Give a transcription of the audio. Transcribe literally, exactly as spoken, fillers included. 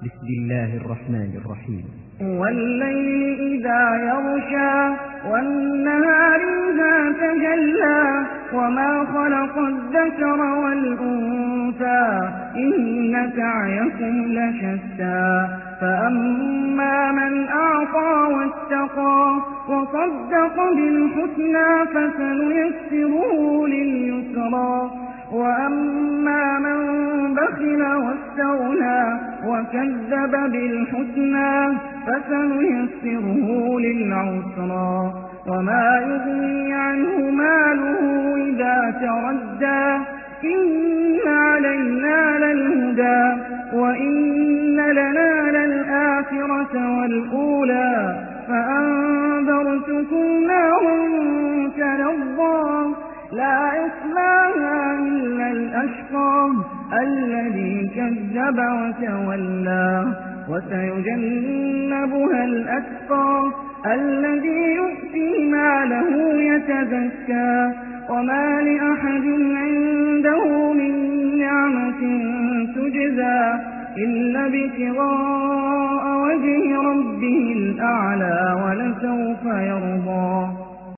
بسم الله الرحمن الرحيم. والليل إذا يغشى والنهار إذا تجلى وما خلق الذكر والأنثى إن سعيكم لشتى فأما من أعطى واتقى وصدق بالحسنى فسنيسره لليسرى وأما من بخل واستغنى وكذب بالحسنى فسنيسره للعسرى وما يغني عنه ماله إذا تردى إن علينا للهدى وإن لنا للآخرة والأولى فأنذرتكم نارا تلظى لا يصلاها إلا الأشقى الذي كذب وتولى وسيجنبها الأتقى الذي يؤتي ماله يتزكى وما لأحد عنده من نعمة تجزى إلا ابتغاء وجه ربه الأعلى ولسوف يرضى.